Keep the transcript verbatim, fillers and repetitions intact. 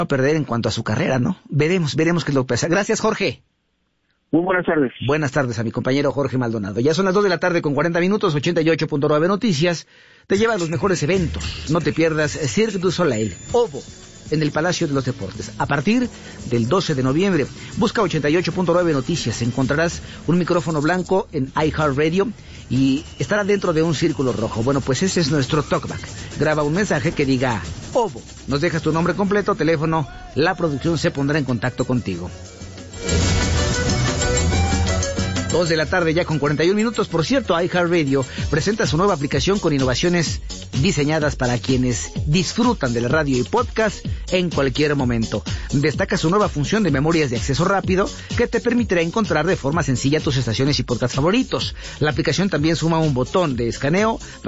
a perder en cuanto a su carrera, ¿no? Veremos, veremos qué es lo que pasa. Gracias, Jorge. Muy buenas tardes. Buenas tardes a mi compañero Jorge Maldonado. Ya son las dos de la tarde con cuarenta minutos, ochenta y ocho punto nueve Noticias. Te lleva a los mejores eventos. No te pierdas Cirque du Soleil, Ovo, en el Palacio de los Deportes. A partir del doce de noviembre, busca ochenta y ocho punto nueve Noticias. Encontrarás un micrófono blanco en iHeartRadio y estará dentro de un círculo rojo. Bueno, pues ese es nuestro talkback. Graba un mensaje que diga Ovo. Nos dejas tu nombre completo, teléfono. La producción se pondrá en contacto contigo. Dos de la tarde ya con cuarenta y un minutos. Por cierto, iHeartRadio presenta su nueva aplicación con innovaciones diseñadas para quienes disfrutan de la radio y podcast en cualquier momento. Destaca su nueva función de memorias de acceso rápido que te permitirá encontrar de forma sencilla tus estaciones y podcast favoritos. La aplicación también suma un botón de escaneo para